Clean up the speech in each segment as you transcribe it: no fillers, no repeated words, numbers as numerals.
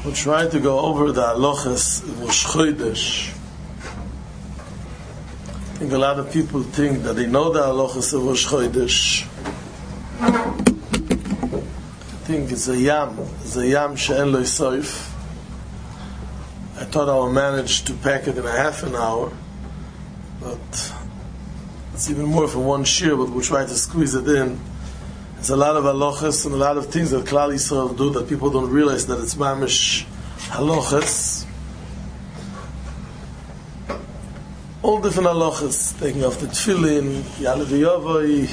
We're trying to go over the halachas of Rosh Chodesh. I think a lot of people think that they know the halachas of Rosh Chodesh. I think it's a yam she'en lo soif. I thought I would manage to pack it in a half an hour, but it's even more for one shir, but we'll try to squeeze it in. There's a lot of halachas and a lot of things that Klal Yisrael do that people don't realize that it's mamish halachas. All different halachas, taking off the tefillin, yalav yavai,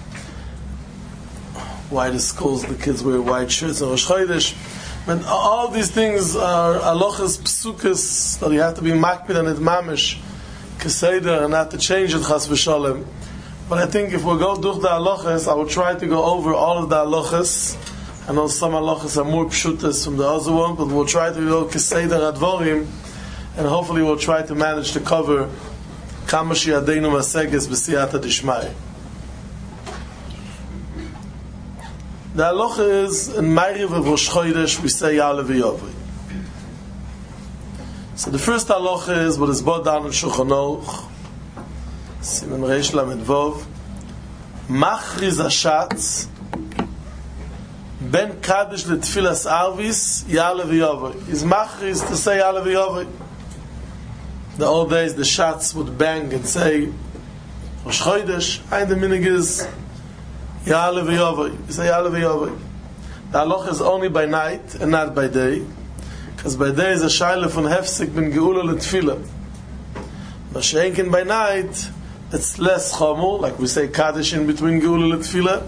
why the schools, the kids wear white shirts on Rosh Chodesh. And all these things are halachas, psukas, that you have to be makpid on it mamish, keseder, and not to change it, chas v'shalem. But I think if we go durch the halachas, I will try to go over all of the halachas. I know some halachas are more pshutas from the other one, but we'll try to go keseder advorim, and hopefully we'll try to manage to cover kama she'yadeinu maseges b'siyata dishmai. The halacha is in Ma'ariv of Rosh Chodesh we say Ya'aleh v'Yavai. So the first halacha is what is brought down in Shulchan Aruch. Siman Reish Lamed Vov, Machriz Hashatz Ben Kaddish L'Tfilas Arvis Ya'aleh v'Yavai. Is Machriz to say Ya'aleh v'Yavai. The old days the Shatz would bang and say Rosh Chodesh, and the minig is Ya'aleh v'Yavai. You say Ya'aleh v'Yavai. The halacha is only by night and not by day, because by day is a shaila from hefsek ben geula l'tfilah. Mashenkin by night, it's less chamur, like we say kaddish in between geula l'tfilah.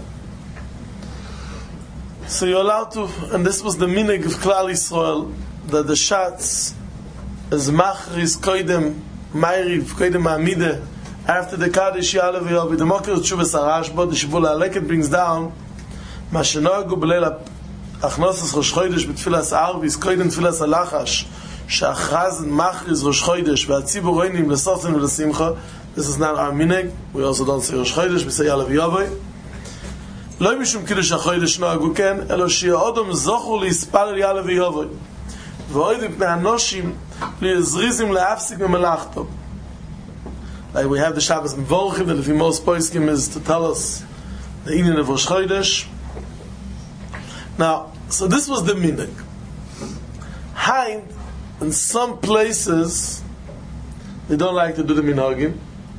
So you're allowed to, and this was the minig of Klal Yisrael, that the Shatz is machris koidem ma'ariv koidem amide. After the Kaddish Ya'aleh v'Yavai, the Mokir Tshuvas Arashba, the Shivula Aleket brings down Mashenogu b'leil Achnosas Rosh Chodesh b'Tfilas Arvis Koidem Tfilas Alachash She'achraz Machriz Rosh Chodesh v'Atzibur Roinim l'Sosin v'Simcha. This is not our minhag. We also don't say Rosh Chodesh, we say Ya'aleh v'Yavai. Lo mishum Kiddush HaChodesh noagu ken, elo she'odom zochu li'yispalel Ya'aleh v'Yavai v'oid mipnei hanoshim li'yizrizim le'afsik me'melachto. Like we have the Shabbos Mevorchim, that if the most poskim is to tell us the inyan of Rosh Chodesh. Now, so this was the minhag. Hind, in some places, they don't like to do the minhagim,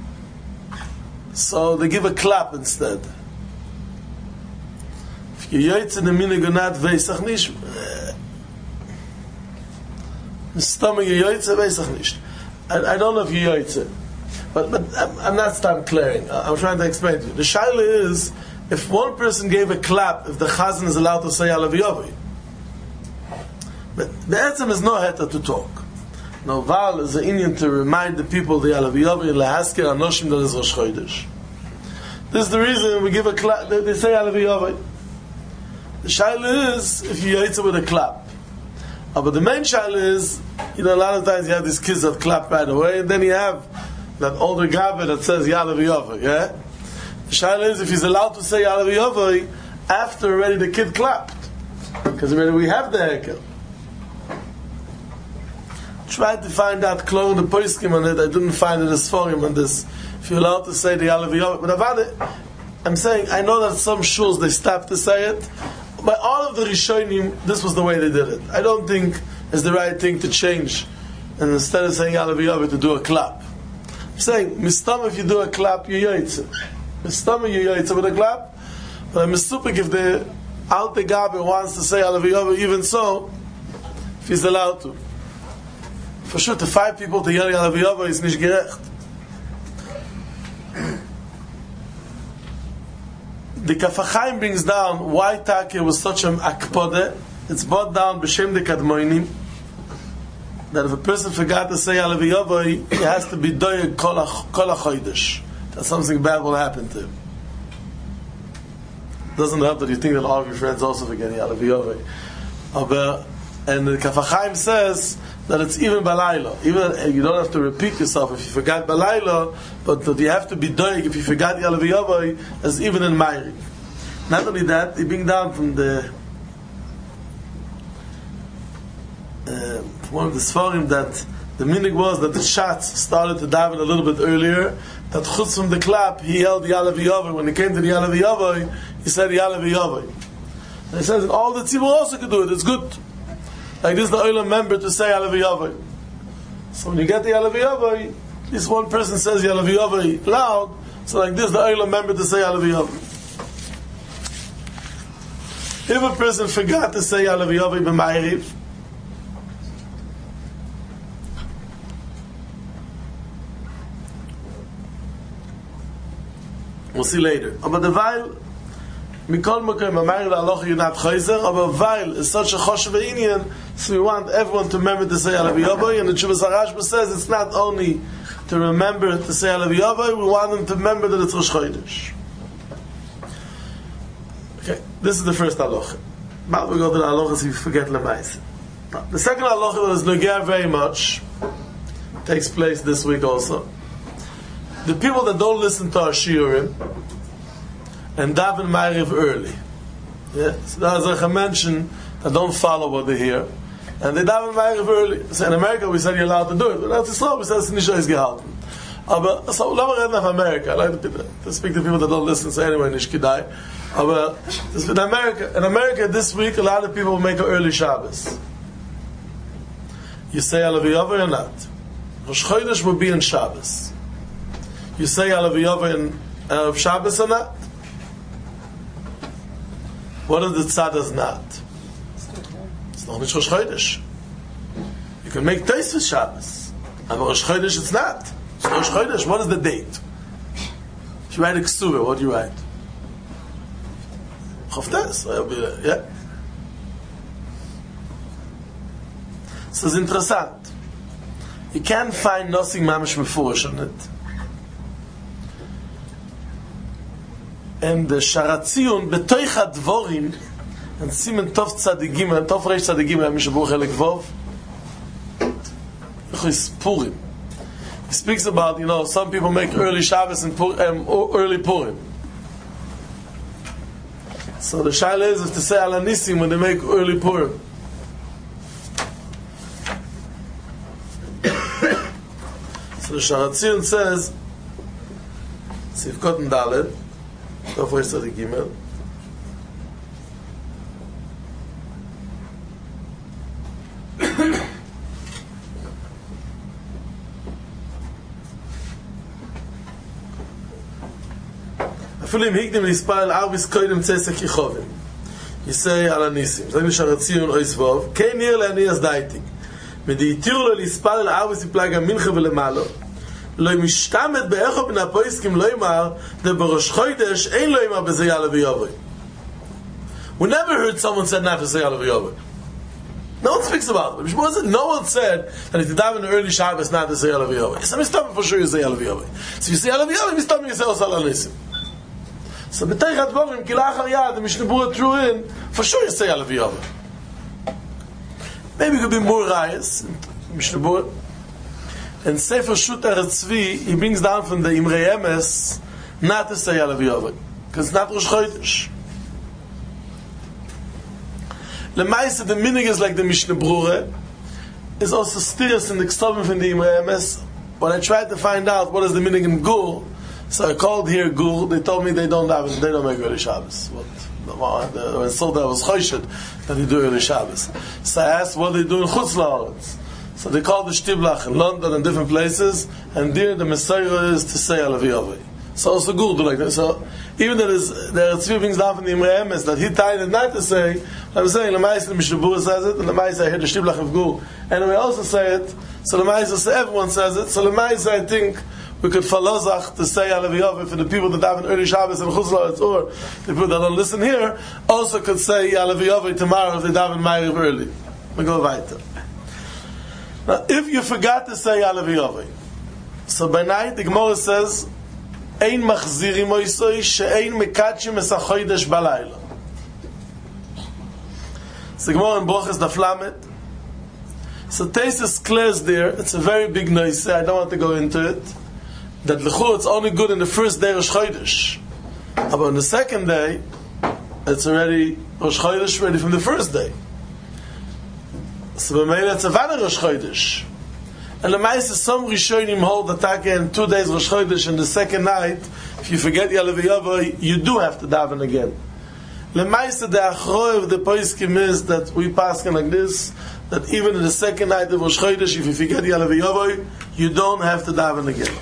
so they give a clap instead. If you yoytze the minhag or not, veisach nish. Stomach you yoytze, veisach nish. I don't know if you yoytze. But I'm not starting clearing. I'm trying to explain to you. The shaila is, if one person gave a clap, if the chazan is allowed to say Ya'aleh v'Yavai. But the etzem is no heta to talk. No val is an inyan to remind the people the Ya'aleh v'Yavai and lehaskir anoshim that is Rosh Chodesh. This is the reason we give a clap. They say Ya'aleh v'Yavai. The shaila is if you yaitza with a clap. But the main shaila is, a lot of times you have these kids that clap right away, and then you have that older gabber that says Ya'aleh v'Yavai, yeah? The shaila is if he's allowed to say Ya'aleh v'Yavai after already the kid clapped, because already we have the hekel. Tried to find out clone the poskim on it. I didn't find it as for him on this. If you're allowed to say the Ya'aleh v'Yavai, but I'm saying I know that some shuls they stopped to say it. By all of the Rishonim, this was the way they did it. I don't think it's the right thing to change, and instead of saying Ya'aleh v'Yavai to do a clap. I'm saying, Mistama, if you do a clap, you yoytze. Mistama, you yoytze with a clap. But I'm misupik if the Alte Gaber wants to say Ya'aleh v'Yavai, even so, if he's allowed to. For sure, to 5 people to yell Ya'aleh v'Yavai is nicht gerecht. The Kaf HaChaim brings down why Taki was such an akpode. It's brought down b'shem de kadmoinim, that if a person forgot to say Ya'aleh v'Yavai, he has to be doyeg kol ha-chodesh. That something bad will happen to him. Doesn't help that you think that all of your friends also forget Ya'aleh v'Yavai. And the Kaf HaChaim says that it's even balayla. Even you don't have to repeat yourself if you forgot balayla, but that you have to be doyeg if you forgot Ya'aleh v'Yavai, as even in Ma'ariv. Not only that, they bring down from the one of the Sfarim that the minig was that the Shatz started to daven a little bit earlier, that chutz from the clap, he held Ya'aleh V'Yaveh. When he came to the Ya'aleh V'Yaveh, he said Ya'aleh V'Yaveh. And he says that all the tzibur also could do it, it's good. Like this is the Olam member to say Ya'aleh V'Yaveh. So when you get the Ya'aleh V'Yaveh, at least one person says Ya'aleh V'Yaveh loud, so like this the Olam member to say Ya'aleh V'Yaveh. If a person forgot to say Ya'aleh V'Yaveh b'Ma'ariv, we'll see later. But the while, Mikol Makom, Ma'ariv Aloch, you're not Chayzer, but while is such a Choshev Inyan, so we want everyone to remember to say Ya'aleh V'Yaveh, and the Tshuvas HaRashba says it's not only to remember to say Ya'aleh V'Yaveh, we want them to remember that it's Rosh Chodesh. Okay, this is the first halacha. Now we go to the halachas if you forget Lemais. The second halacha that is Noger very much takes place this week also. The people that don't listen to our shiurim and daven Ma'ariv early, yeah, so as I mentioned, that don't follow what they hear, and they daven Ma'ariv early. So in America we said you're allowed to do it, but in Israel we said it's nicht gehalten. Aber so let me read of America. I like to speak to people that don't listen. So anyway, nicht kedai. Aber in America this week, a lot of people make an early Shabbos. You say Ya'aleh V'Yaveh or not? Rosh Chodesh will be in Shabbos. You say Ya'aleh V'Yaveh in Shabbos or not? What if the tzad is not? It's not Rosh Chodesh. You can make taste with Shabbos. But Rosh Chodesh it's not. It's Rosh Chodesh. What is the date? If you write a ksuva, what do you write? Choftes, yeah. So it's interessant. You can't find nothing mamish mefurish on it. And the Sharatzion betoich hadvorim and Simen Tov Tzadigim and Tov Reish Tzadigim and Mishabuch Elekvov. It's Purim. He speaks about, some people make early Shabbos and early Purim. So the shaila is to say Al Nisim when they make early Purim. So the Sharatzion says, Sivkot and Dalet, Tov Reish Tzadigim. Filim higdim lispal arvis koidem tzesek yichovim. You say Al Nisim. Zay Sharatzion oisvov. Kein nir le'ani as daitik. Mediitir lo lispal arvis yiplaga mincha v'lemalo. Lo mishtamet be'echo b'na poiskim lo yimar de b'rosh chodesh ein lo yimar b'zeh Ya'aleh V'Yaveh. We never heard someone said not to say Ya'aleh V'Yaveh. No one speaks about it. No one said that if you daven in early Shabbos not to say Ya'aleh V'Yaveh. So mistamim for sure you say Ya'aleh V'Yaveh. So you say Ya'aleh V'Yaveh, mistamim you say also Al Nisim. So b'teich hadvorim kilachar yad the Mishnah Berurah threw in for sure you say Ya'aleh V'Yaveh. Maybe it could be more rayas Mishnah Berurah. And Sefer Shut Eretz Tzvi he brings down from the Imrei Emes not to say Ya'aleh V'Yaveh because it's not Rosh Chodesh. Lemaisa the minig is like the Mishnah Berurah is also stirs in the Ksovim from the Imrei Emes. When I tried to find out what is the minig in Gur, so I called here Gur. They told me they don't make early Shabbos. When sold I was choshid that they do early Shabbos. So I asked what they do in Chutz La'aretz. So they called the Shtiblach in London and different places, and there the Messiah is to say Ya'aleh V'Yaveh. So also Gur do like that. So even there are three things down from the Imrei Emes that he tied it not to say. I'm saying the Ma'aseh the Mishnah Berurah says it, and the Ma'aseh I hear the Shtiblach of Gur, and we also say it. So the Ma'aseh everyone says it. So the Ma'aseh I think we could falozach to say Ya'aleh V'Yaveh for the people that have an early Shabbos and Chutz La'aretz, or the people that don't listen here also could say Ya'aleh V'Yaveh tomorrow if they daven Ma'ariv early. We go weiter. Now, if you forgot to say Ya'aleh V'Yaveh, so by night the Gemara says, "Ein machzirim oisoi she'ein mekatshim es hachodesh balayla." So the Gemara in Brochas Daf Lamed. So Teisus clears there. It's a very big noise. I don't want to go into it. That l'chur it's only good in the first day Rosh Chodesh, but on the second day, it's already Rosh Chodesh ready from the first day. So we made it's a Vanna Rosh Chodesh. And the Maisa, some Rishonim hold that in 2 days Rosh Chodesh, and the second night, if you forget Ya'aleh V'Yavo, you do have to daven again. The Maisa, the Achroi of the Poskim is that we pass like this, that even in the second night of Rosh Chodesh, if you forget Ya'aleh V'Yavo, you don't have to daven again.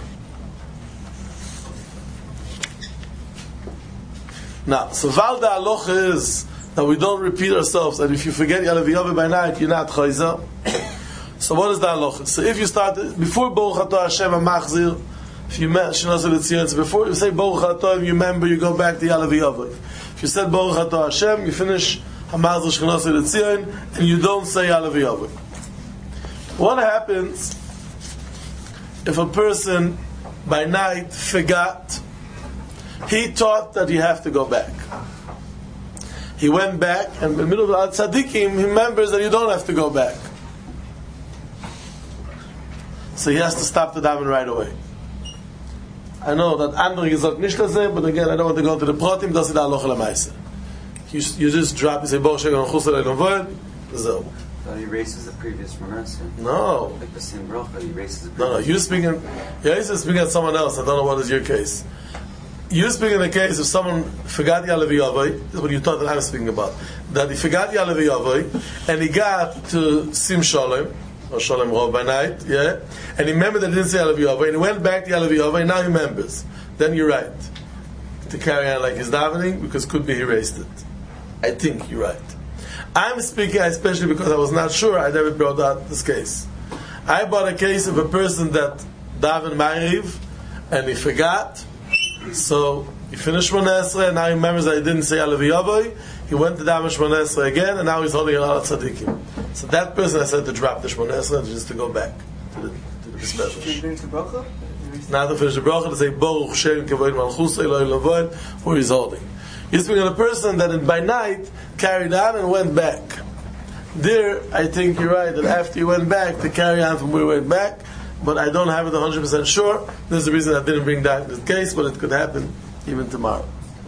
Now, so Valda Alocha is that we don't repeat ourselves, and if you forget Ya'aleh V'Yavo by night, you're not Chayza. So what is the halacha? So if you start before Baruch Atah Hashem HaMachzir, if you before you say Baruch Atah, you remember, you go back to Ya'aleh V'Yavo. If you said Baruch Atah Hashem, you finish HaMachzir Shechinasei L'Tzion, and you don't say Ya'aleh V'Yavo. What happens if a person by night forgot? He thought that you have to go back. He went back, and in the middle of the Tzadikim, he remembers that you don't have to go back. So he has to stop the daven right away. I know that andere gesagt nicht lazeh, but again, I don't want to go into the pratim, das ist the halacha l'maaseh. You just drop, you say, Bo Shegel Chusar Eilon Voed, zo. But he erases the previous Shmoneh. No. Like the same bracha, he erases the previous. No, you're speaking at someone else, I don't know what is your case. You're speaking in the case if someone forgot Ya'aleh V'Yavo, this is what you thought that I was speaking about, that he forgot Ya'aleh V'Yavo, and he got to Sim Shalom, or Shalom Rov by night, yeah? And he remembered that he didn't say Ya'aleh V'Yavo, and he went back to Ya'aleh V'Yavo, and now he remembers. Then you're right. To carry on like his davening, because could be he erased it. I think you're right. I'm speaking especially because I was not sure, I never brought out this case. I brought a case of a person that davened Ma'ariv, and he forgot, so he finished Shmoneh Esrei, and now he remembers that he didn't say Ya'aleh V'Yavo. He went to daven Shmoneh Esrei again, and now he's holding a lot of tzaddikim. So that person I said to drop the Shmoneh Esrei just to go back to the Bispesh. Now to finish the bracha, to say Baruch Shem Kavod Malchus Eloi Lavoid, where he's holding. He's speaking of a person that by night carried on and went back. There, I think you're right that after you went back, to carry on from where you went back, but I don't have it 100% sure. There's a reason I didn't bring that in this case, but it could happen even tomorrow.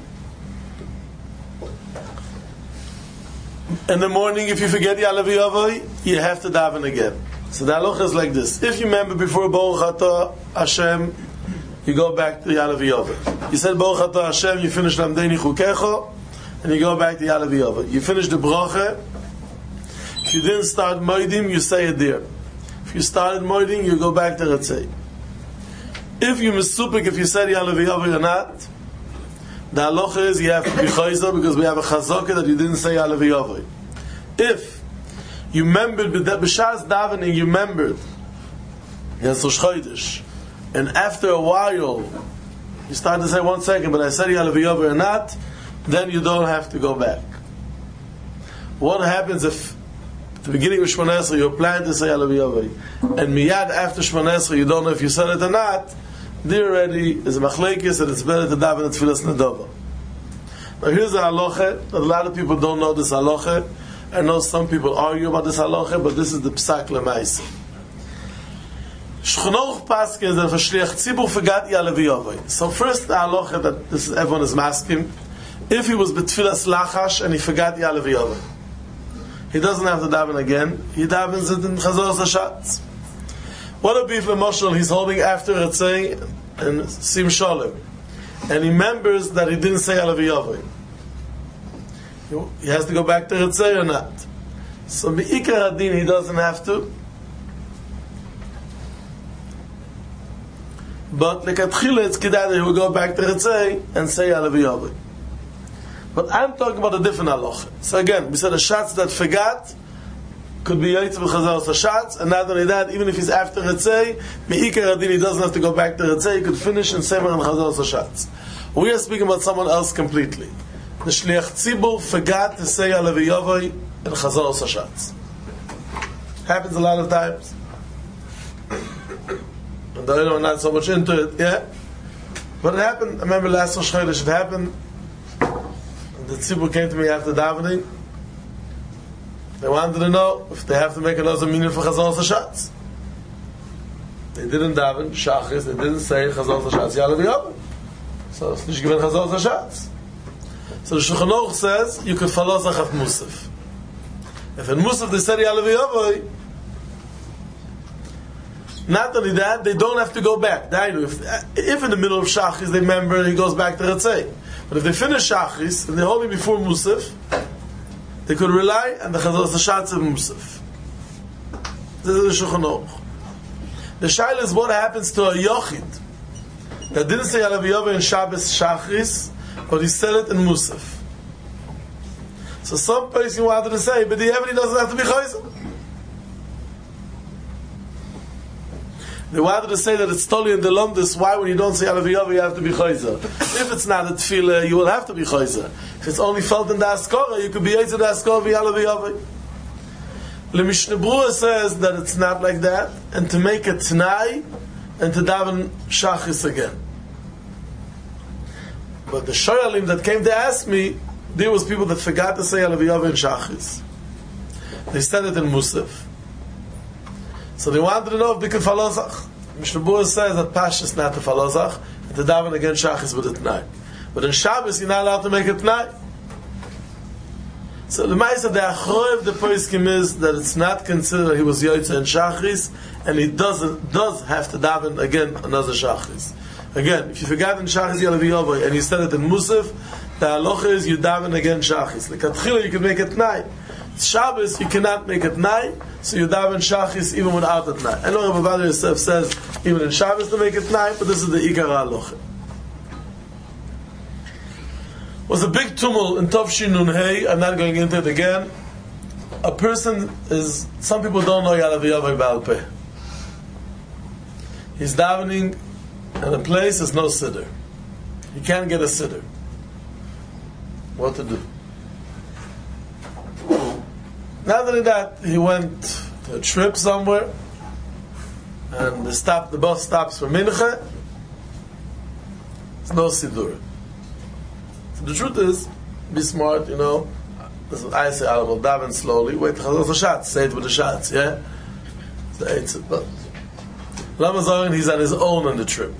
In the morning, if you forget Ya'aleh V'Yavo, you have to daven again. So the halacha is like this. If you remember before Baruch Atah Hashem, you go back to Ya'aleh V'Yavo. You said Baruch Atah Hashem, you finish Lamdeini Chukecho, and you go back to Ya'aleh V'Yavo. You finish the bracha. If you didn't start Moedim, you say it there. If you started Moedim, you go back to Ratzei. If you misupik, if you said Ya'aleh V'Yavo or not, the halacha is you have to be chayza because we have a chazaka that you didn't say Ya'aleh V'Yavo. If you remembered b'shas davening, you remembered yes Rosh Chodesh, and after a while you start to say 1 second, but I said Ya'aleh V'Yavo or not, then you don't have to go back. What happens if at the beginning of Shmoneh Esrei you plan to say Ya'aleh V'Yavo, and miyad after Shmoneh Esrei you don't know if you said it or not? There already is a machlekes and it's better to daven at Tfilas Nedava. Now here's a halacha that a lot of people don't know this halacha. I know some people argue about this halacha, but this is the psak l'maisa. Shchunoch paske is that if a shliach tzibur forgot Ya'aleh V'Yavo. So first the halacha that this is, everyone is masking, if he was betfilas lachash and he forgot Ya'aleh V'Yavo, he doesn't have to daven again. He davens it in Chazor Sashatz. What would be if emotional he's holding after Ratzei and Sim Shalom, and he remembers that he didn't say Ya'aleh V'Yavo? He has to go back to Ratzei or not? So Be'ikar Hadin he doesn't have to. But Lekatchila it's Kedai that he will go back to Ratzei and say Ya'aleh V'Yavo. But I'm talking about a different halacha. So again, we said a shatz that forgot could be Yaitz B'Chazar Sashatz, and not only that, even if he's after Ratzei, Me'ikar Hadin he doesn't have to go back to Ratzei, he could finish in Semer and Chazar Sashatz. We are speaking about someone else completely. The Shliach Tzibur forgot to say Ya'aleh V'Yavo in Chazar Sashatz. Happens a lot of times. And I know not so much into it, yeah? But it happened, I remember last Rosh Chodesh it happened. The Tzibur came to me after davening. They wanted to know if they have to make another meaning for Chazal Sashatz. They didn't daven, Shachris, they didn't say Chazal Sashatz, Ya'aleh V'Yavo. So it's not given Chazal Sashatz. So the Shulchan Aruch says, you could follow Zachat Musaf. If in Musaf they said Ya'aleh v'yavai, not only that, they don't have to go back. If in the middle of Shachris they remember, he goes back to Ratzei. But if they finish Shachris and they're holding before Musaf, they could rely on the Chazos Hashatz of Musaf. This is the Shulchan Aruch. The Shaila is what happens to a Yochid that didn't say Ya'aleh v'yavai in Shabbos Shachris, but he said it in Musaf. So some person wanted to say, but the Eved doesn't have to be Chayzer. They wanted to say that it's totally in the Lumdus. Why, when you don't say Ya'aleh v'yavai, you have to be Chayzer? If it's not a Tefillah, you will have to be Chayzer. If it's only felt in the Askara, you could be Yetzer the Askara v'Ya'aleh v'yavai. The Mishnah Berurah says that it's not like that, and to make a T'nai, and to daven Shachris again. But the Shoyalim that came to ask me, there was people that forgot to say Ya'aleh v'yavai in Shachris. They said it in Musaf. So they wanted to know if they could falozach. Mishnah Berurah says that Pasha is not to falozach, and to daven again Shachris with a T'nai. But in Shabbos, you're not allowed to make a T'nai. So the Ma'aseh, the Achroy of the Poskim is that it's not considered that he was Yotze in Shachris, and he does have to daven again another Shachris. Again, if you forgot in Shachris Ya'aleh v'yavai, and you said it in Musaf, the halacha is you daven again Shachris. Like Atchila, you can make a T'nai. Shabbos, you cannot make a T'nai, so you daven Shachris even without a T'nai. I know Rabbi Ovadia Yosef says even in Shabbos to make a T'nai, but this is the Ikar halacha. Was a big tumult in Tovshin Nun Hey. I'm not going into it again. A person is, some people don't know Ya'aleh v'yavai Baal Peh. He's davening in a place there's no siddur. He can't get a siddur. What to do? Not only that, he went to a trip somewhere, and the bus stops for Mincha. There's no siddur. So the truth is, be smart, you know. This is what I say, I will daven slowly, wait till the shots, say it with the shots, yeah? So it's it, but Lama Zorin, he's on his own on the trip.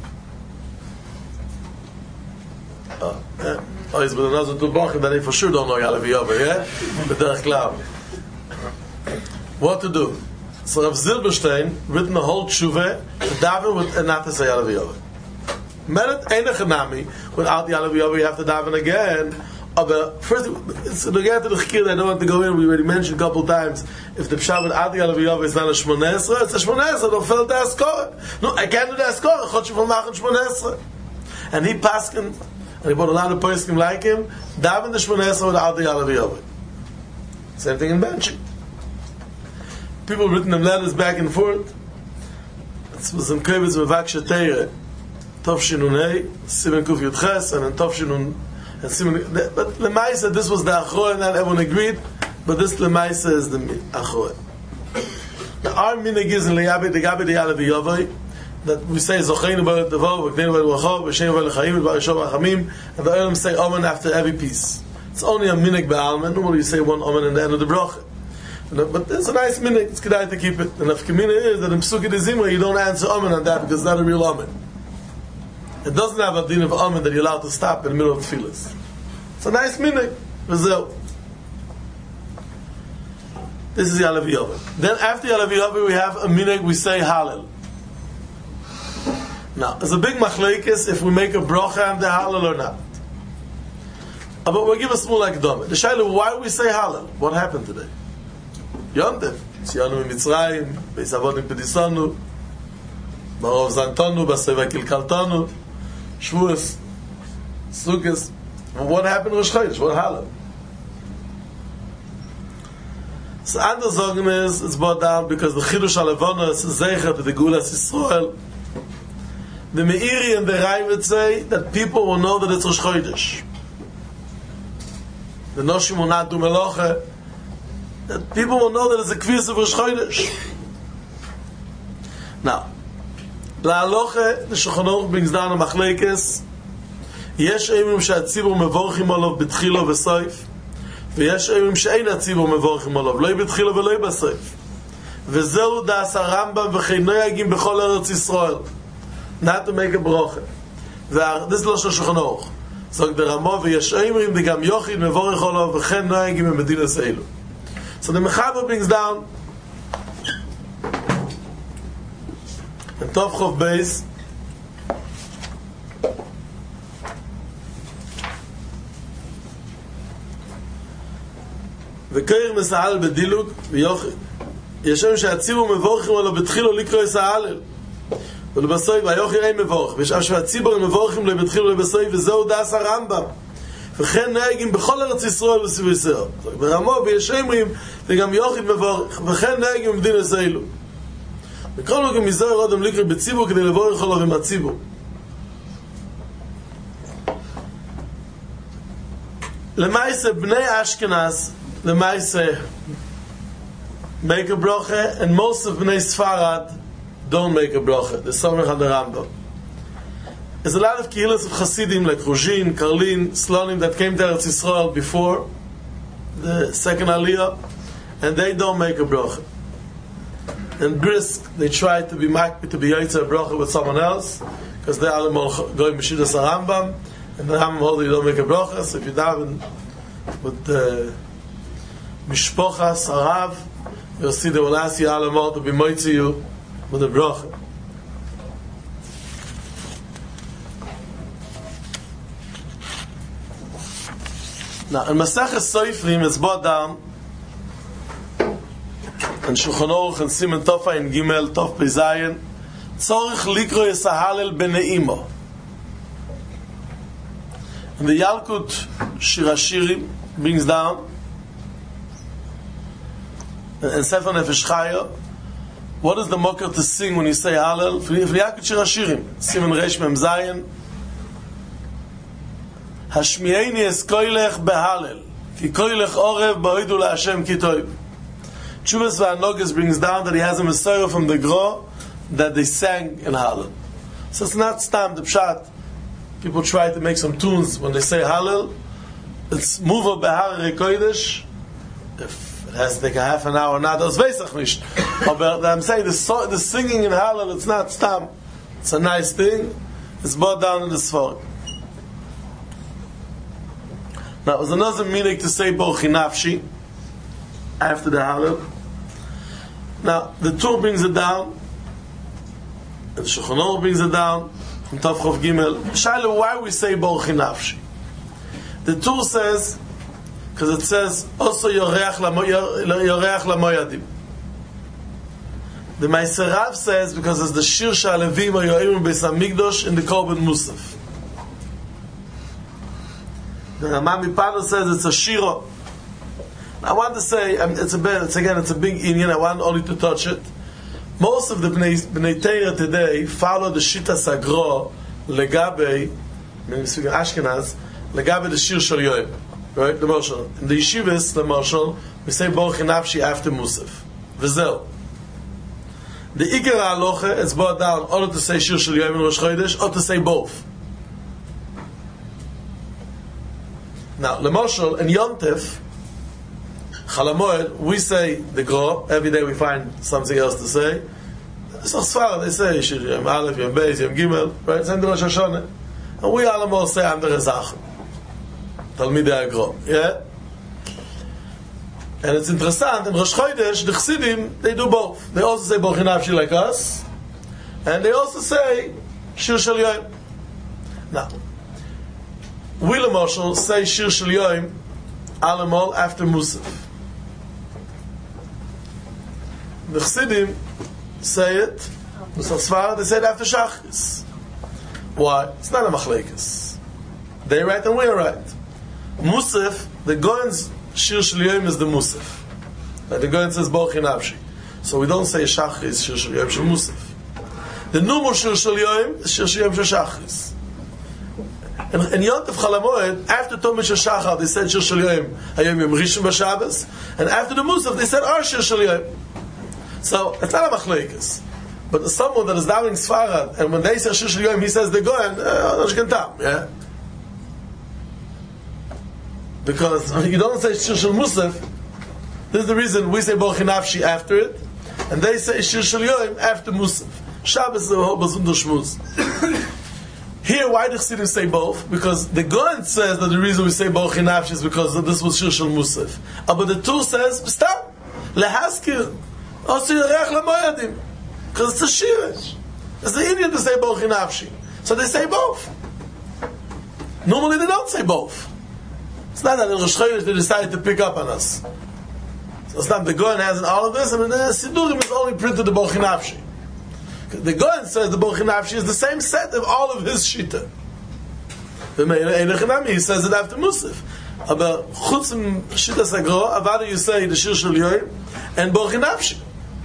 Oh, yeah. Oh, he's with another two bachim that they for sure don't know Ya'aleh v'yavai, yeah? But they're klar. What to do? So Rav Zilberstein written a whole tshuva to daven with not to say Ya'aleh v'yavai. Merit einach nami, without Ya'aleh v'yavai you have to daven again. But first, it's again to the chikir, I don't want to go in, we already mentioned a couple times, if the pshat without Ya'aleh v'yavai is not a Shmoneh Esrei, it's a Shmoneh Esrei, don't fill the Askora. No, I can't do the Askora, Chod Shivol Machen Shmoneh Esrei. And he paskin, and he brought a lot of poskim like him, daven the Shmoneh Esrei without the Ya'aleh v'yavai. Same thing in benching. People written them letters back and forth. It was in Kovetz Mevak Shetei, Tovshin Nun Hey, Simen Kuf Yud Ches, and then Tovshin Nun, and Simen. But Lemaisa, this was the Achroy, not everyone agreed. But this Lemaisa is the Achroy. Now our minig is in Legabe the Ya'aleh v'yavai that we say Zocheinu B'Yod Devo, V'Kneinu B'Yod L'Chov, V'Sheinu B'Yod L'Chaim, V'Yishov Hachamim, and the Olam say Amen after every piece. It's only a minig be'almen. Normally you say one Amen in the end of the bracha. But it's a nice minig. It's kedai to keep it. And if Kamina is that in Psukkah de Zimra you don't answer Amen on that because it's not a real Amen. It doesn't have a din of Amen that you're allowed to stop in the middle of tefillas. It's a nice minig. V'zeu. This is Ya'aleh v'yavai. Then after Ya'aleh v'yavai we have a minig, we say Hallel. Now, there's a big machlekes if we make a bracha and the Hallel or not. But we'll give a small akdama. The shayla, why do we say Hallel? What happened today? Yontif. Tziyanu Mitzrayim, Beis Avodim Pedisanu, Barov Zantonu, Baseva Kilkaltonu, Shvuas, Sukkos. What happened Rosh Chodesh? What Hallel? So other sagen is, it's brought down because the Chidush HaLevana is Zeicher to the Gulas Yisrael. The Meiri and the Rai would say that people will know that it's Rosh Chodesh. The Noshim will not do Meloche. That people will know that it's a Kvis of Rosh Chodesh. Now, La'aloche, the Shulchan Aruch brings down a Machlekes. Yesh Eimim she'atzibur mevorchim olav b'tchilo v'soif. ויש אימים שאין הציבור מבורכים עליו, לא בתחילה ולא בסוף. וזהו דאס הרמב"ם וכן נוהגים בכל ארץ ישראל. Not to make a brocha. This is לא של שולחן ערוך. זאת דרמו ויש אימים וגם יוחיד מבורך עליו וכן נוהגים במדינת אלו. So the Mechaber brings down in Tov Chof Beis וקויר מסעל בדילוג וישם שהציבור מבורכים עליו בתחילו לקרוא את ההלל ולבסוי והיוכי ראי מבורך ושם שהציבור מבורכים לו בתחילו לבסוי וזהו דס הרמב"ם וכן נהגים בכל ארץ ישראל וסביב ישראל ברמו וישמרים וגם יוכית מבורך וכן נהגים במדין ישראלו וכל לוגים מזוהר אודם לקרוא בציבור כדי לבורך עליו עם הציבור למעשה בני אשכנז למעשה make a bracha and most of Bnei Sfarad don't make a bracha. The Somech and the Rambam. There's a lot of kehillas of Hasidim like Ruzhin, Karlin, Slonim that came to Eretz Yisrael before the second Aliyah and they don't make a bracha. And Brisk, they try to be makbid to be Yaitzer a bracha with someone else because they are going B'Shidas HaRambam and the Rambam holds you don't make a bracha. So if you daven with Mishpochas Arav, you'll see they will ask you Alamor to be moitzi you with a bracha. Now, in Maseches Soifrim, it's brought down in Shulchan Aruch and Siman Tov Ein Gimel Tov Pei Zayin Tzorich Likro Yesahalel B'Ne'imo. And the Yalkut Shir HaShirim brings down and Sefer Nefesh Chaya, what is the mocker to sing when you say Hallel? For Yalkut Shir HaShirim, Siman Reish Mem Zayin, Hashmi'eini es koilech behallel, ki koilech orev ba'oidu la'Hashem ki toiv. Chuvas V'Anoges brings down that he has a Messiah from the Gro that they sang in Hallel. So it's not stam the pshat. People try to make some tunes when they say Hallel. It's Muva Behar Kodesh. If it has to take a half an hour, not as Veisach nicht. But I'm saying the singing in Hallel, it's not stam. It's a nice thing. It's brought down in the Sfork. Now, there's another meaning to say Bochi Nafshi after the Hallel. Now, the Tur brings it down, and the Shulchan Aruch brings it down from Tov Chof Gimel. Shaila, why we say Bochi Nafshi? The Tur says, because it says, also Yoreach Lamoyadim. The Meiser Rav says, because it's the Shir Sha'alevim Yoyim Beis HaMikdosh in the Korban Musaf. The Ramam Mipano says it's a shiro. I want to say it's a big Indian. I want only to touch it. Most of the Bnei Teira today follow the Shita Sagro legabe, meaning speaking Ashkenaz, legabe the Shir Shal Yoim, right? The Marshal in the yeshivas, the Marshal we say Bochi Nafshi after Musaf. V'zel. The Iker Halocha is brought down only to say Shir Shal Yoim in Rosh Chodesh or to say both. Now, Lemashal and Yontif, Chalamoed, we say the Gro. Every day we find something else to say. So Sfarad, they say Yom Aleph, Yom Beis, Yom Gimel, right? Send the Rosh Hashanah, and we all say Am Derezach, Talmidei Agro. Yeah. And it's interesting. In Rosh Chodesh, the Chassidim they do both. They also say Bochi Nafshi like us, and they also say Shir Shel Yoim. Now. We Lemashal say Shir Shel Yoim Alamol after Musaf. The Chassidim say it, Musaf Sfarad, they say it after Shachris. Why? It's not a machlekes. They right and we're right. Musaf, the Goyen's Shir Shel Yoim is the Musaf. Like the Goyen says Bochi Nafshi. So we don't say Shachris Shir Shel Yoim Shel Musaf. The Numo Shir Shel Yoim is Shir Shel Yoim Shel Shachris. And Yontif Chalamoed, after Tomish Shachar, they said Shir Shel Yoim, Hayom Yom Rishon B'Shabbos, and after the Musaf, they said Shir Shel Yoim. So it's not a machlekes, but someone that is davening Sfarad, and when they say Shir Shel Yoim, he says they're going, yeah. Because you don't say Shir Shel Musaf. This is the reason we say Bochi Nafshi after it, and they say Shir Shel Yoim after Musaf. Shabbos is a whole bazunder shmuz. Here, why do Chassidim say both? Because the Goyen says that the reason we say Bochi Nafshi is because this was Shir Shel Musaf. But the Tur says, stop. Lehaskir, also Yerech Lamoyadim. Because it's a shirish. It's the Indian to say Bochi Nafshi. So they say both. Normally they don't say both. It's not that in Rosh Chodesh they decided to pick up on us. So it's not the Goyen has all of this, and the Sidurim is only printed the Bochi Nafshi. The Goyen says the Bochi Nafshi is the same set of all of his Shita. The Meir Einachanami, he says it after Musaf. Aber Chutz im Shita Sagro, Avada you say the Shir Shel Yoyim, and Bochi Nafshi.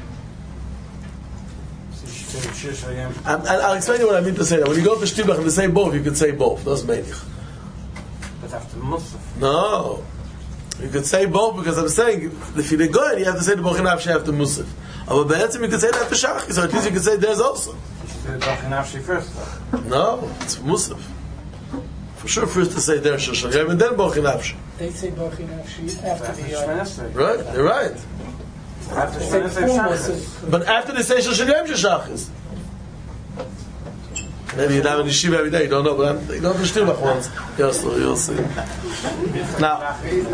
I'll explain you what I mean to say. When you go to Shtiblach and they say both, you can say both. That's Meirich. But after Musaf. No. You could say both because I'm saying if you're going, you have to say the Bochi Nafshi after Musaf. But Be'etzim you could say that after Shach. So at least you can say there's also. You should say the Bochi Nafshi first though. No, it's Musaf. For sure first to say there Shir Shel Yoyim and then Bochi Nafshi. They say Bochi Nafshi after the Shemini Esrei. Right, you're right. After Shemini Esrei. But after they say Shir Shel Yoyim Shachis. Maybe you have an yeshiva every day, you don't know, but you go to Shtiblach once. You'll see. Now,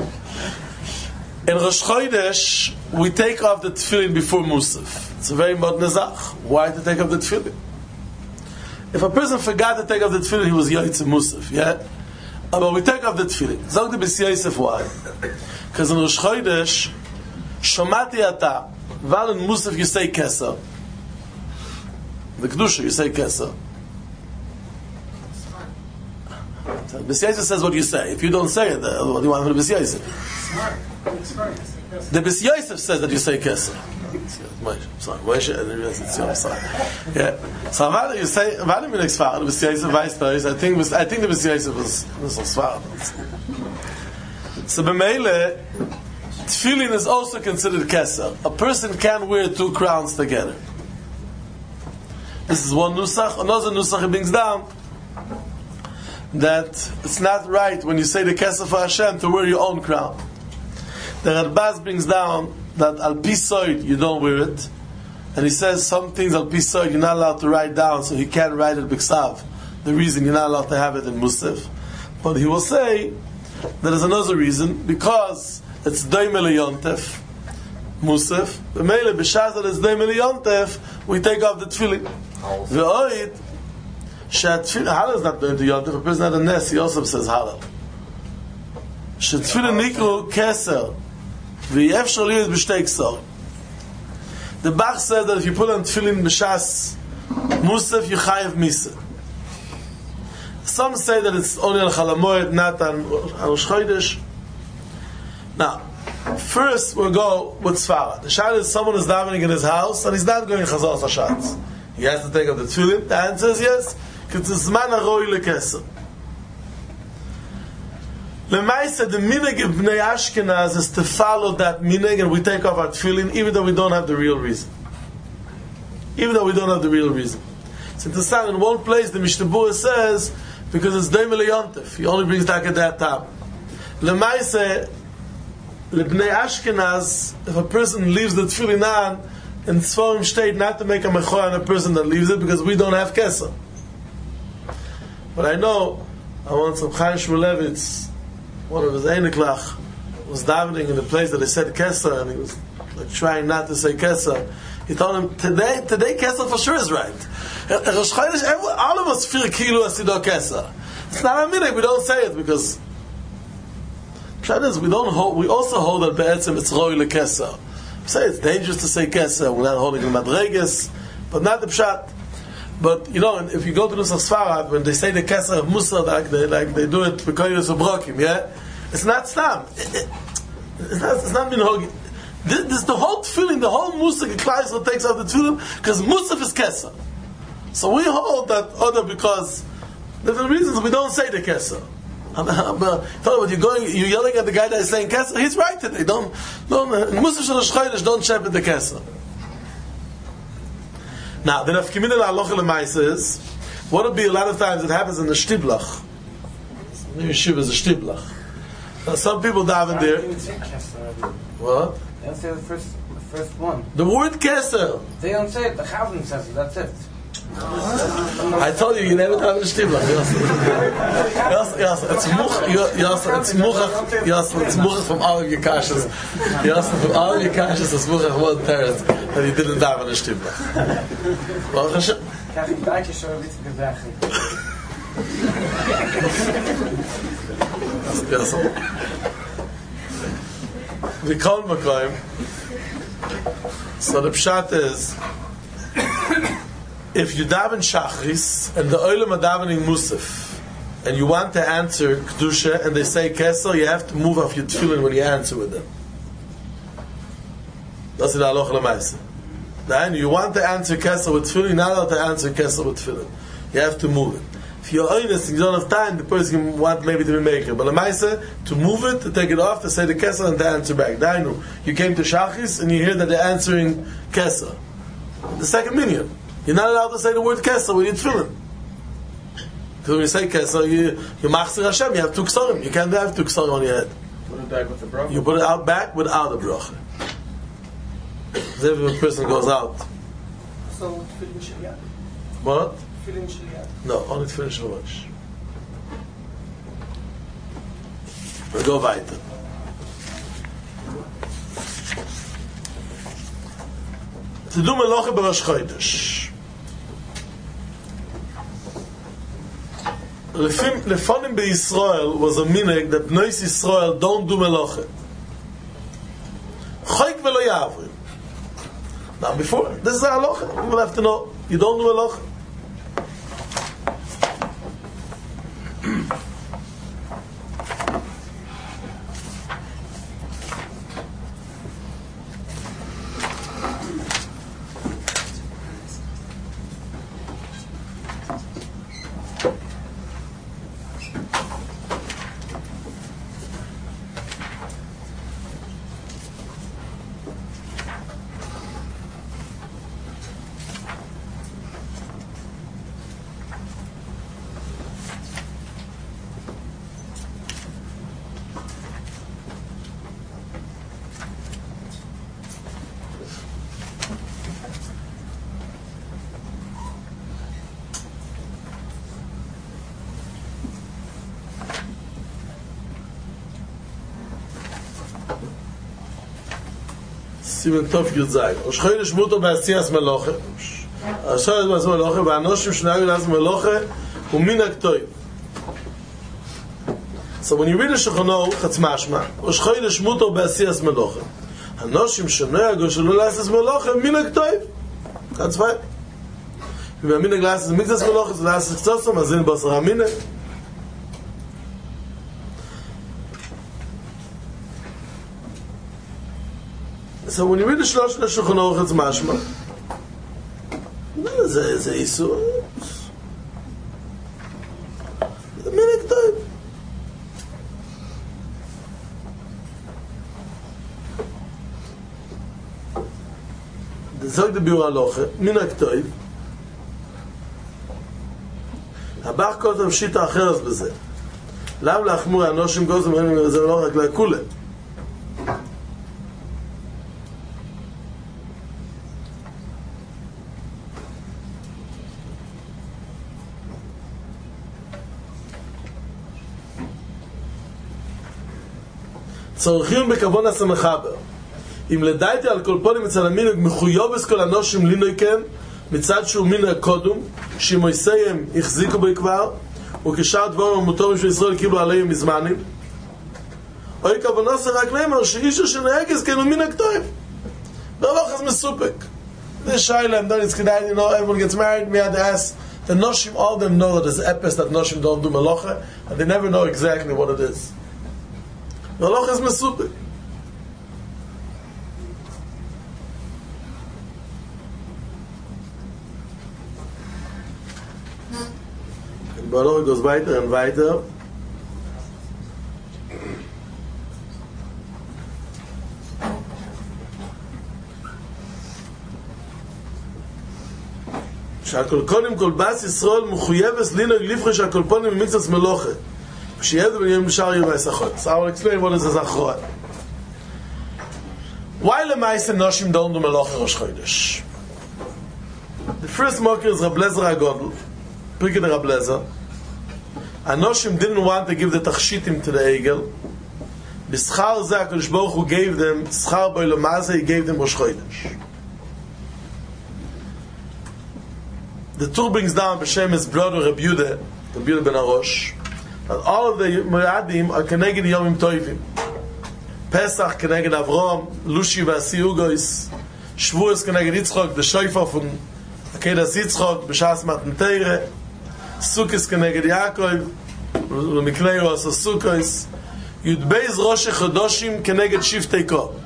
in Rosh Chodesh, we take off the tefillin before Musaf. It's a very modern zach. Why to take off the tefillin? If a person forgot to take off the tefillin, he was Yaitz Musaf, yeah? But we take off the tefillin. Zog the B'si Yosef, why? Because in Rosh Chodesh, Shomati Ata, while in Musaf you say Keser. The Kedusha, you say Keser. B'si Yosef says what you say. If you don't say it, what do you want from the B'si Yosef? The B'si Yosef says that you say Keser. Sorry, Moshe, and then it's your sorry. Yeah. So Avada, you say Avada min Sfarad, the B'si Yosef vice versa. I think the B'si Yosef was Sfarad. So b'meile, tefillin is also considered Keser. A person can wear two crowns together. This is one nusach. Another nusach he brings down that it's not right when you say the Keser for Hashem to wear your own crown. The Radbaz brings down that al pisoid you don't wear it, and he says some things al pisoid you're not allowed to write down, so he can't write it b'ksav. The reason you're not allowed to have it in Musaf, but he will say there is another reason because it's doime leyontef Musaf. The meile b'shas that it's doime leyontef we take off the tefillin. Ve'oid Halal is not doing to Yontif. A person had a nest, he also says halal. Shetfilin nikru keser v'yef shali is b'shtei ksor. The Bach says that if you put on tefillin b'shas Musaf, you chayev misa. Some say that it's only on Chalamoyed, not on Rosh Chodesh. Now, first we'll go with Sfarad. The shayla is someone is davening in his house and he's not going Chazal Hashatz. He has to take up the tefillin. The answer is yes. Because it's Zman HaRoi LeKeser. Lemaisa, the minhag of Bnei Ashkenaz is to follow that minhag, and we take off our tefillin even though we don't have the real reason. So to say in one place the Mishnah Berurah says because it's Doime Leyontef, he only brings back at that time. Lemaisa, Lebnei Ashkenaz, if a person leaves the tefillin on, in Tzvorim state not to make a mechoy on a person that leaves it because we don't have Keser. But I know, I want some Chaim Shmulevitz, one of his Einiklach, was davening in the place that they said Keser, and he was like trying not to say Keser. He told him, today Keser for sure is right. Rosh Chodesh, all of us fear Kilu Asido Keser. It's not a minute, we don't say it because we also hold that Be'etzim it's Roi LeKeser. We say it's dangerous to say Keser, we're not holding the Madreges, but not the Pshat. But you know, if you go to Nusach Sfarad, when they say the Keser of Musa, like they do it because of Brokim, yeah, it's not Stam. It's not Minhog. This the whole tefillin, the whole Musa Klal Yisrael takes out the tefillin because Musaf is Keser. So we hold that other because different reasons we don't say the Keser. You're yelling at the guy that is saying Keser. He's right today. Don't Musa Shalosh Chodesh don't shepherd the Keser. Now, the nafkamina la'alocha l'maisa is, what would be a lot of times it happens in the shtiblach. The yeshiva is a shtiblach. Now, some people daven there. What? They don't say the first one. The word keser. They don't say it. The Chazan says it. That's it. I told you never have a shtibla. Yes, it's much from all of your kashas. Yes, from all of your kashas, it's much of one parent that he didn't have a shtibla. Well, Krijg je een tijdje zo wit gezegd. Yes. We call Makoim. So the pshat is, if you daven Shachris and the Olam are davening Musaf, and you want to answer Kedusha and they say Kesser, you have to move off your tefillin when you answer with them. That's the halacha l'maaseh. Then you want to answer Kesser with tefillin, you're not allowed to answer Kesser with tefillin. You have to move it. If you're honest and you don't have time, the person can want maybe to be maker. But l'maaseh, to move it, to take it off, to say the Kesser and to answer back. Dainu, you came to Shachris and you hear that they're answering Kesser. The second minyan. You're not allowed to say the word Kesser with your tefillin. Because when you say Kesser, you machzir Hashem, you have two ksarim. You can't have two ksarim on your head. Put it back with the bracha. You put it out back without a bracha. As if a person goes out. So tefillin shel What? Tefillin shel yad. No, only tefillin shel rosh. We'll go weiter. To do melacha b'Rosh Chodesh. Lefonim beYisrael was a minhag that Bnei Yisrael don't do melacha. Chayk v'lo yavrim. Now before, this is a halacha. People have to know. You don't do melacha. Simen Tov Yud Zayin. Rosh Chodesh mutar b'asiyas melacha. Asher b'asiyas melacha v'anoshim shnayim las melacha u'minhag toiv. So when you read the Shulchan Aruch, it's mashma. Rosh Chodesh mutar b'asiyas melacha. Anoshim shenoyagu shelo lasas melacha minhag toiv. That's fine. If you minhag lasas mitzvahs melacha, it's lasas ktosam, azin basar haminhag. So when you read the Shlosh Shulchan Aruch, it's mashma. No, it's a isur. The minhag toiv. The zog the biur halacha, minhag toiv. הבח כותב שיטה אחרת בזה. לאו להחמור האנושים גוזם זה לא רק לכולם. צורכים בכבון הסמחבר. אם לדעתי על כל פונים אצל המינהג מחויבס כל אנושים לינוי כן, מצד שהוא מינהג קודם, שמויסיים החזיקו בו כבר, וכשאר דבורים המוטורים של ישראל קיבלו עליהם מזמנים, אוי כוונו זה רק נאמר שאישו שנהגס כן הוא מינהג טוב. ברוך אז מסופק. This Shaila, then it's Kedai, you know, everyone gets married, we had to ask, the Noshim, all of them know that there's epis that Noshim don't do Melacha, and they never know exactly what it is. Melacha is Mesupik. And Baruch goes weiter and weiter. שהקולקונים כל בס ישראל מחויבס לינוג לפחש הקולפונים ממצס מלוכה כשידו בניהם בשאר יום היסחון. So I will explain what is a zachor. Why the Maisa Noshim don't do Melocha Rosh Chodesh? The first Mokir is Rablezer HaGodl, Pirkei de Rablezer. Anoshim didn't want to give the Tachshitim to the Egel. B'schar zeh HaKadosh Baruch Hu gave them, schar boi l'mazeh, he gave them Rosh Chodesh. The Tur brings down B'Shem his brother Reb Yehuda ben Arosh, that all of the Moadim are Keneged Yomim Tovim. Pesach Keneged Avrom, Lushi V'Asi Ugois, Shavuos Keneged Yitzchok, the Shofar from Akedas Yitzchok, B'Shas Matan Torah, Sukkos Keneged Yaakov, L'Miknei Asa Sukkos, Yud Beis Rosh Chodoshim Keneged Shiftei Ko.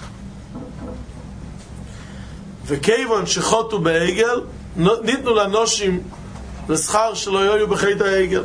V'Keivon Shechotu Be'egel, ניתנו לאנושים לשכר שלא יהיו בחטא העגל.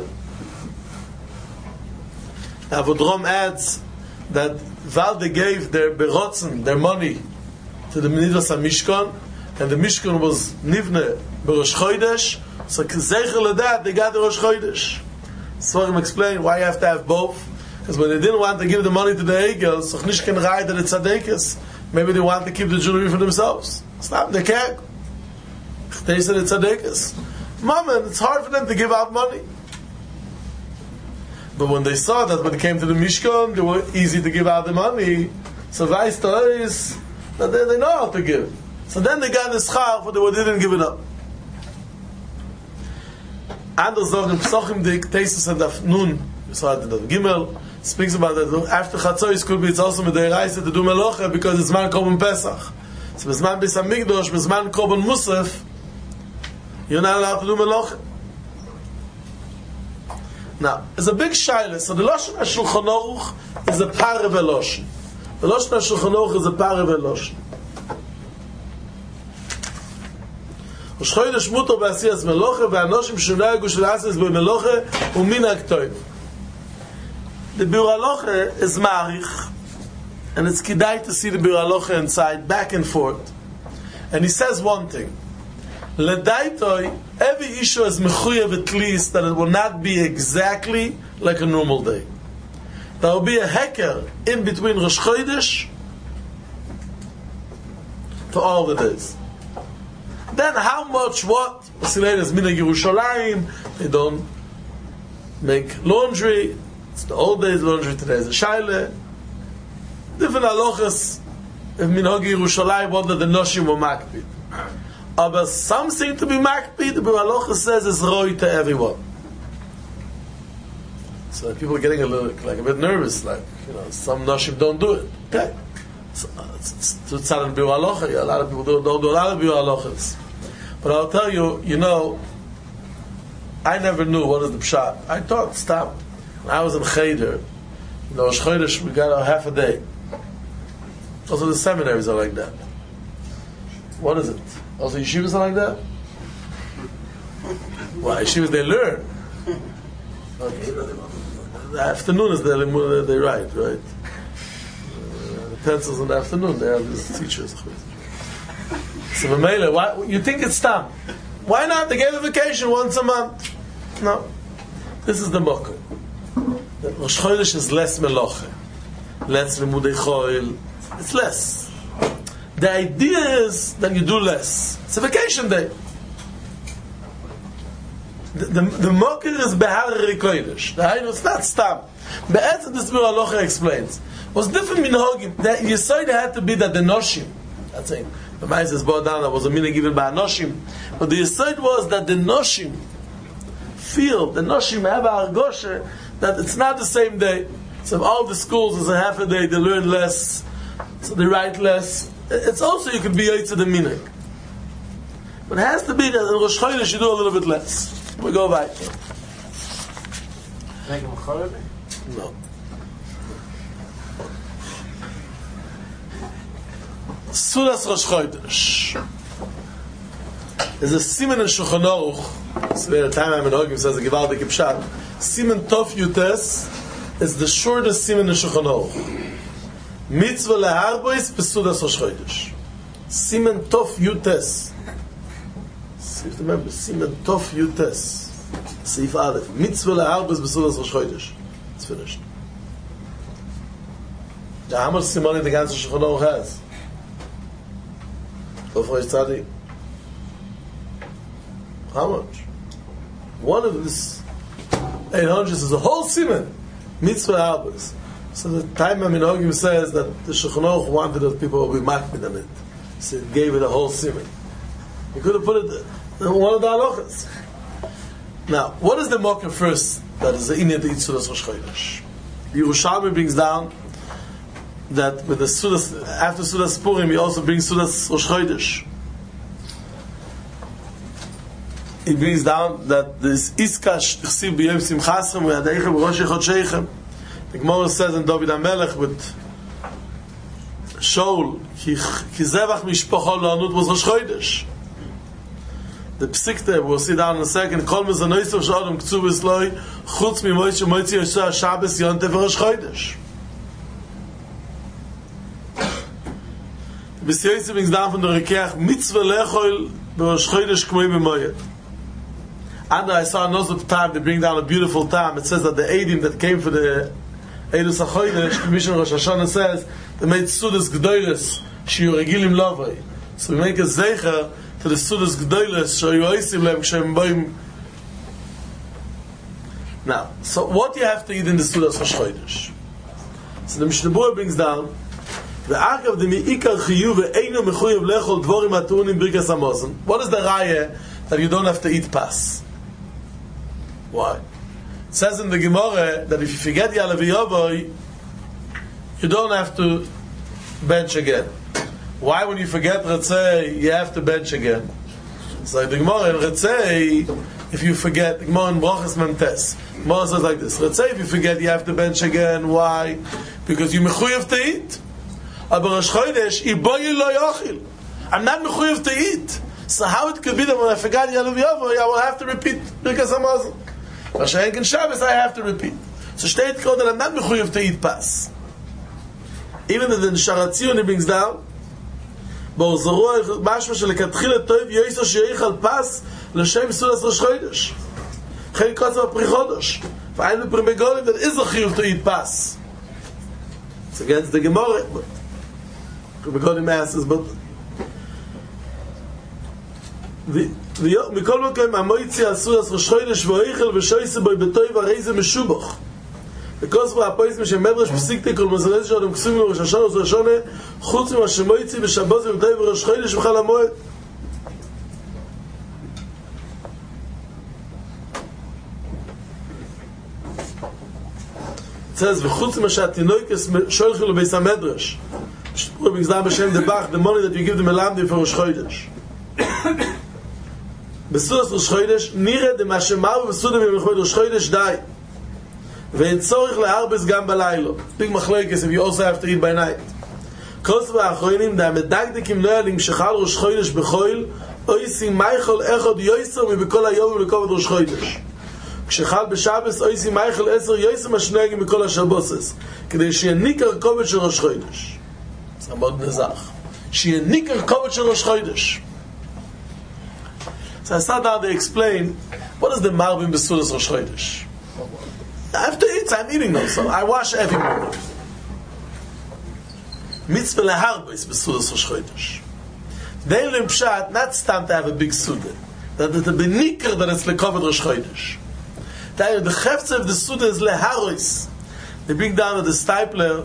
Avodrom adds that Valde gave their berotzen, their money, to the Nidras HaMishkan, and the Mishkan was Nivne B'Rosh Chodesh, so Zeichel that they got the Rosh Chodesh. Svarim explain why you have to have both, because when they didn't want to give the money to the Egel, so Chnish can ride that it's Tzadekes, maybe they want to keep the jewelry for themselves. Stop, they can't. They said it's tzaddikas. Mama, it's hard for them to give out money. But when they saw that when it came to the Mishkan, they were easy to give out the money. So Vice is that they know how to give. So then they got the schar for they didn't give it up. Anders sagen Psochim the Tesis and Daf Nun, besides the Gimel, speaks about that after Chatzois could be it's also with the Reise to do Melocha because it's Man Korban Pesach. So Bezman Beis HaMikdash, Bezman Korban Musaf, you're not allowed to do Melocha. Now, it's a big shaila. So the Lashon HaShulchan Aruch is a Pareh Veloshen. The Lashon HaShulchan Aruch is a Pareh Veloshen. Rosh Chodesh mutar b'asiyas Melocha ve'anoshim shenagu shel asiyas b'Melocha u'minhag toiv. The Biur Halacha is Ma'arich, and it's kidai to see the Biur Halacha inside, back and forth. And he says one thing. Ledaitoi, every issue is mechuyev at least that it will not be exactly like a normal day. There will be a heker in between Rosh Chodesh to all the days. Then how much what? Basilein is Minhag Yerushalayim, they don't make laundry, it's the old days laundry, today is a shaila. Different halachas of Minhag Yerushalayim, what the Noshim were makpid. But something to be makpid, the Halacha says is roi to everyone. So people are getting a bit nervous, some Noshim don't do it. Okay. So, to tzad Biur Halacha, a lot of people don't do a lot of Biur Halachas. But I'll tell you, I never knew what is the pshat. I thought, stop. When I was in Cheder, Rosh Chodesh, we got a half a day. Also the seminaries are like that. What is it? Also, yeshivas are like that? Well, yeshivas, they learn. Okay. The afternoon is they write, right? The pencils in the afternoon, they have these teachers. So, Mamela, why you think it's time? Why not? They gave a vacation once a month. No. This is the mocha. Rosh Chodesh is less melocha. Less limudei choil. It's less. The idea is that you do less. It's a vacation day. The Mokir is Behar Kodesh. The Hainu is not Stam. Be'etzim this Biur Halacha explains. Was different minhagim. That you say there had to be that the Noshim. That's saying the Ma'is is brought down. That was a minhag given by Noshim. But the Yesod was that the Noshim feel, the Noshim have a argosha that it's not the same day. So all the schools is a half a day. They learn less. So they write less. It's also you could be Yotze the minhag. But it has to be that in Rosh Chodesh you do a little bit less. We go back. No. Sudas Rosh Chodesh. There's a Siman in Shulchan Aruch. So the time I'm in Hogim says a Givaldik Pshat. Siman Tov Yutes is the shortest Siman in Shulchan Aruch. Mitzvah leharbois besudas Rosh Chodesh. Siman Tov Yutes. See if you remember. Siman Tov Yutes. Seif Aleph. Mitzvah leharbois besudas Rosh Chodesh. It's finished. How much Simon the ganze Shulchan Aruch has? Of Rosh Tzadi. How much? One of this 800 is a whole siman. Mitzvah Arbus. So the time Minhagim says that the Shulchan Aruch wanted that people would be makbid on it. So it gave it a whole siman. You could have put it in one of the halachas. Now, what is the mocker first? That is the inyan to eat Sudas Rosh Chodesh. Yerushalmi brings down that with the Sudas, after Sudas Purim, he also brings Sudas Rosh Chodesh. He brings down that this Iskash Tichsiv B'Yom Simchasem V'Yadeichem V'Rosh Chodsheichem. The Gemara says in David HaMelech with Shaul, Ki Zevach Mishpocho L'Anut was Rosh Chodesh. The Psikte, we'll see down in a second, Kol Mezanoisav Shalom K'tzuv Esloi Chutz Mimoitz Shemotzi Yosha Shabbos Yontef Rosh Chodesh. The B'Siyotzi brings down from the Rekeach Mitzvah Lechol B'Rosh Chodesh K'moi B'Moyed. And I saw another time they bring down a beautiful time. It says that the Eidim that came for the Eidus HaChodesh, the Mishnah Rosh Hashanah says, they made Sudas G'doyles, Shiyu Regilim Lovei. So we make a Zecher to the Sudas G'doyles, Shiyu Oisim Lem, Kshem Boim. Now, so what do you have to eat in the Sudas Rosh Chodesh? So the Mishnah Berurah brings down, the Akav de Mi'ikar Chiyuv Eino Mechuyev Lechol Dvorim Atunim Birkas Hamazon. What is the Raya that you don't have to eat pas? Why? It says in the Gemara that if you forget Ya'aleh V'Yavoy, you don't have to bench again. Why, when you forget Retzei, you have to bench again? So the Gemara in Retzei, if you forget, the Gemara in Brachas Memtes, the Gemara says like this: Retzei, if you forget, you have to bench again. Why? Because you mechuyev to eat. Aber Rosh Chodesh, Iboyi lo yochil. I'm not mechuyev to eat. So how it could be that when I forgot Ya'aleh V'Yavoy, I will have to repeat Birkas Hamazon? Rashayin and Shabbos, I have to repeat. So steht called that I'm not mechuyev to eat pas. Even in the Sharatzion he brings down, Ba'ozaru mashma shelekatchila toiv yoyso sheyeich al pas l'shem Sudas Rosh Chodesh. Chen kotzav pri chodesh. V'ayin b'prim begolim that is a chiyuv to eat pas. It's against the Gemara. Begolim asks, but מכל מקום המויצי הסוdas Rosh Chodesh ואויכל ושויסה בוי בטויב הרי זה משובח. וכוס והפויס משמדרש פסיקתי כל מזרז שאתם כסומים בראש השנה וראש השונה חוץ ממה שמויצי בשבוס ובטויב וראש חודש וחל המועד. It says וחוץ ממה שהתינוקס שולחו לביס המדרש. שתפרו בגזדם בשם דבח, the money that you give the מלמדים for ראש חודש. בסוdas Rosh Chodesh נראה דמה שמר ובסודם במלחמת ראש חודש די ואין צורך להרבס גם בלילה. big machlokes if you also have to eat by night. כוס והאחרונים דהמדקדקים לא יעלים שחל ראש חודש בחויל אויסי מייכל אחד יויסר מבכל היום ולכובד ראש חודש. כשחל בשבס אויסי מייכל 10 יויסר משנויגים בכל השבוסס כדי שיהיה ניקר כובד של ראש חודש. זה מאוד נזח. שיהיה ניקר כובד של ראש חודש. So I sat down to explain what is the Marbim Besudas Rosh Chodesh. I have to eat, I'm eating now, so I wash every morning. Mitzvah leharbois Besudas Rosh Chodesh. They learn pshat not stand to have a big suda. That the benikr that it's lekovad Rosh Chodesh. The chefze of the suda is leharois. They bring down that the stipler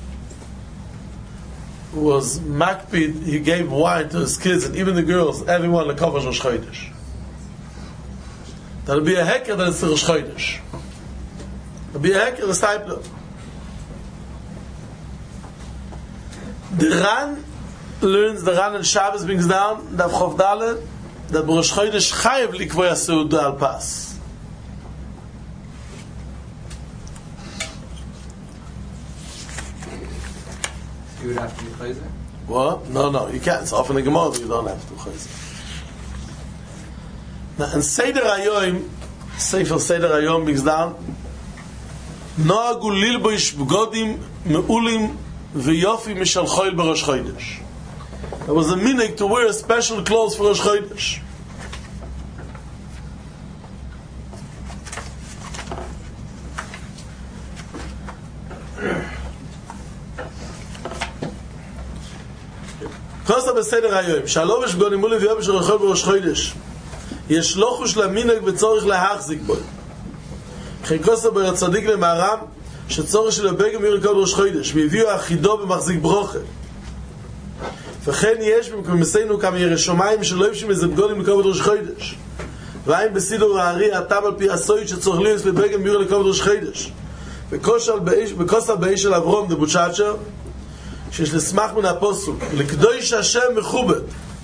was makpid, he gave wine to his kids and even the girls, everyone lekovad Rosh Chodesh. That'll be a hecker that it's the Rosh Chodesh. That'll be a hecker, the stipler. The Ran learns, the Ran and Shabbos brings down, Dav Chof Dalet, that Rosh Chodesh chayev likvoy ha'seuda al pas. You would have to be chayzer? What? No, you can't. It's often a Gemara, but you don't have to chayzer. Now, in Seder Hayoim, Sefer Seder Hayoim brings down, Noagu lilboish b'godim me'ulim v'yofi mishal choil b'Rosh Chodesh. There was a minhag to wear special clothes for Rosh Chodesh. Kosta b'Seder Hayoim, shalovish b'godim me'ulim v'yofi mishal choil b'Rosh Chodesh. יש לוחוש למינג וצורך להחזיק בו. חיקוסה בו הצדיק למערם, שצורך של הבגם יורי כל ראש חודש, והביאו אחידו במחזיק ברוכה. וכן יש במקומסנו כמה ירא שמיים שלא יפשים איזה בגולים לכובד ראש חודש. ואין בסידור הארי הטב על פי הסויד שצורך ליוס לבגם ביור לכובד ראש חודש. וכוסה באיש של אברום דבוצ'אצ'ר, שיש לסמך מן הפוסוק, לקדוש השם מכובד.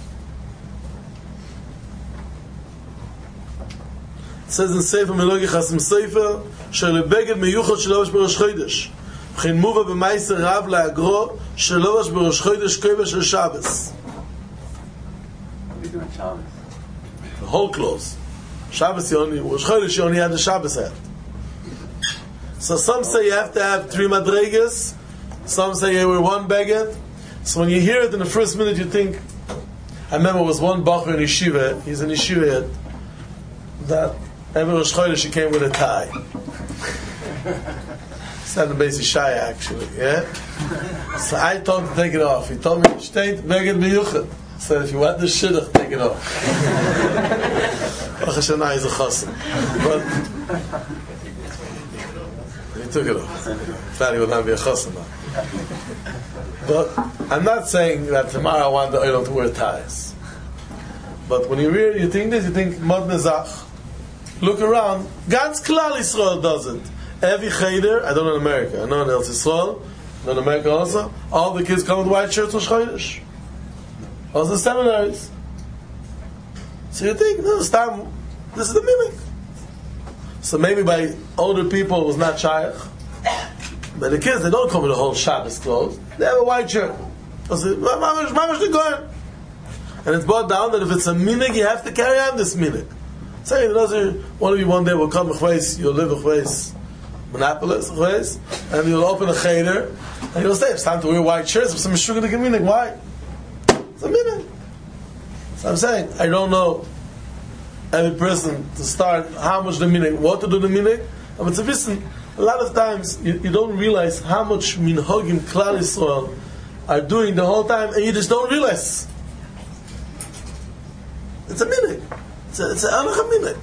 It says in Sefer Melogi Chasim Sefer, שלבגד מיוחד שלובש בראש חודש. וכן מובא במייסר רב להגרו שלובש בראש חודש כובע של שבס. The whole clothes. Shabbos only, Rosh Chodesh you only had the Shabbos hat. So some say you have to have 3 madregas, some say you wear 1 baguette. So when you hear it in the first minute you think, I remember there was one Bachar in Yeshiva, he's in Yeshiva yet, that every Rosh Chodesh he came with a tie. It's not the basic Shai actually, yeah? So I told him to take it off. He told me, State, baguette miyuchat. So if you want the shidduch, take it off. Baruch Hashem, he's a chassan. But he took it off. Thought he would not be a chassan now. But I'm not saying that tomorrow I want the oil to wear ties. But when you read, you think this, you think Mod Nezach. Look around. God's Klal Yisrael does it. Every cheder, I don't know in America, I know in Eretz Yisrael, I know in America also, all the kids come with white shirts Rosh Chodesh. Also the seminaries. So you think, no, this is the mimic. So maybe by older people it was not shaykh. But the kids, they don't come with the whole Shabbos clothes. They have a white shirt. I said, mamash they going. And it's brought down that if it's a minig, you have to carry on this minig. Say, one of you one day will come you'll live Monopolis, and you'll open a cheder, and you'll say, it's time to wear white shirts. Some sugar to give me, why? It's a minute. So I'm saying, I don't know every person to start how much the minhag, what to do the minhag. But it's a lot of times you don't realize how much minhagim Klal Yisrael are doing the whole time, and you just don't realize. It's a minhag. It's an anach minhag.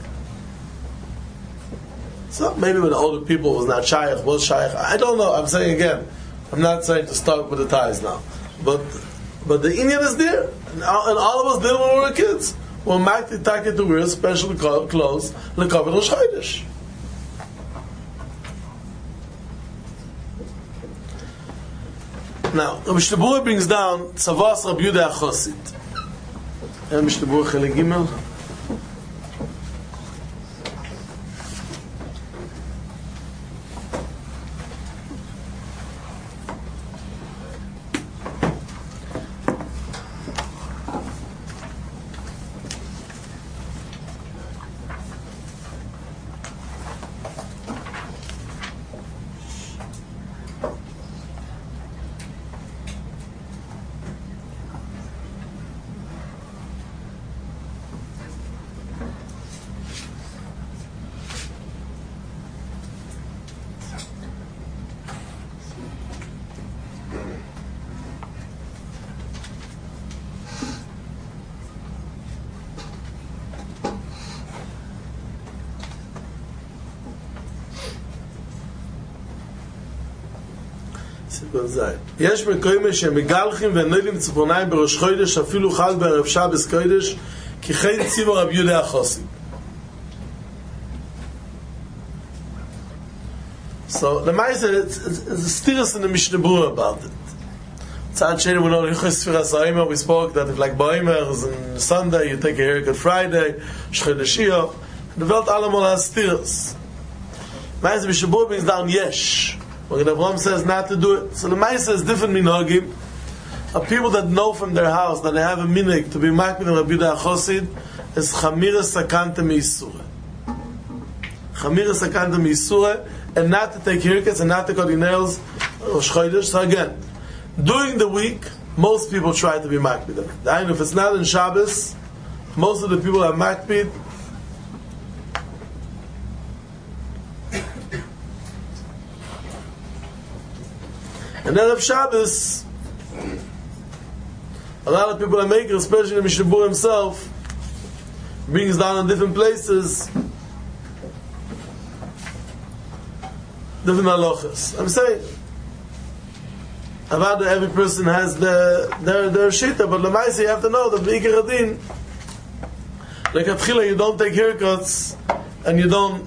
So maybe when the older people was not shaykh, was shaykh. I don't know. I'm saying again, I'm not saying to start with the ties now, but the Indian is there, and all of us did when we were kids. We're makti taki to wear special clothes lekavod Rosh Chodesh. Now, Rabbi Shtabur brings down Tzavas Rabbi Yehuda HaChassid. Rabbi Shtabur Chelik Gimel. יש מקוימה שמגלחים ונוילים ציפורניים בראש חודש אפילו חל בערב שבס קודש כי כן ציבו רבי יהודה החסיד. So the Meiser, it's a stirs in the Mishnah Berurah about it. Tzad Sheni, we know we spoke that if like Boimers on Sunday you take a haircut Friday, Shchedeshiyah, the Welt allemal has stirs. Meiser Mishnah Berurah brings down yesh. When Avraham says not to do it. So the Meiser is different minhagim. Of people that know from their house that they have a minhag to be makbid and Rabbi Yehuda HaChassid is Chamira Sakanta Meisura. Chamira Sakanta Meisura, and not to take haircuts and not to cut your nails or Chodesh. So again, during the week, most people try to be makbid. And if it's not in Shabbos, most of the people are makbid. And then of Shabbos, a lot of people are making, especially the Mishnah Berurah himself, brings down in different places different halachas. I'm saying about every person has their shita, but lemaisa you have to know that b'ikar hadin, like at chila, you don't take haircuts and you don't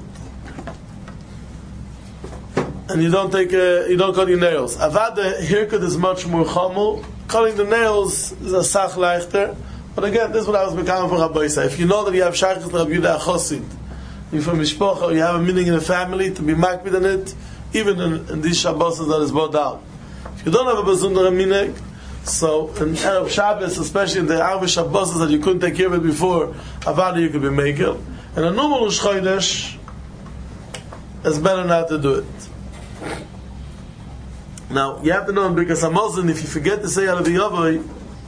cut your nails. Avada haircut is much more chamul. Cutting the nails is a sach leichter. But again, this is what I was becoming for Rabbi Isa. If you know that you have shaykhs to Rabbi Yehuda Chosid, you're from Mishpocha, you have a meaning in the family to be makbid in it, even in these Shabbos that is brought down. If you don't have a besundere minig, so in Erev Shabbos, especially in the Arba Shabbos that you couldn't take care of it before, avada you could be maker. And a normal Rosh Chodesh, it's better not to do it. Now, you have to know in Birkas Hamazon, if you forget to say Alav Yavai,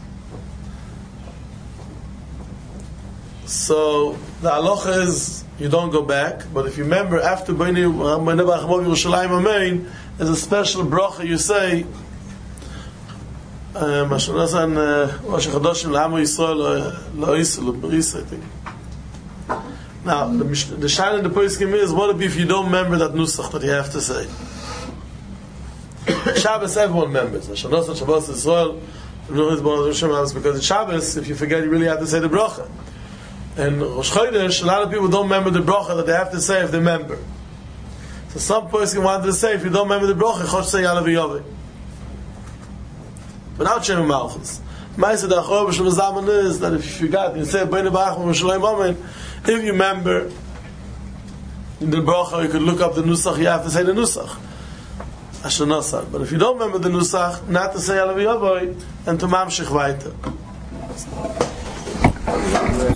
so the halacha is you don't go back, but if you remember after Bnei Bachmov Yerushalayim Amein, there's a special bracha you say Mashonasan Rosh Chodoshim L'Amo Yisrael Lo'Yisrael L'Brisa, I think. Now the shine in the poskim is what if you don't remember that nusach that you have to say. Shabbos everyone remembers. Mashonasan Shabbos Yisrael because it's Shabbos, if you forget you really have to say the bracha. And Rosh Chodesh, a lot of people don't remember the bracha that they have to say if they remember. So some person wanted to say, if you don't remember the bracha, you say Alav Yavai. Without Shem Malchus. Ma'aseh the Achor B'Shem Zaman is that if you forgot, you say Bnei Bachmov Yerushalayim Amen. If you remember in the bracha, you could look up the nusach. You have to say the nusach. Asher Nasan. But if you don't remember the nusach, not to say Alav Yavai and to mamshich weiter.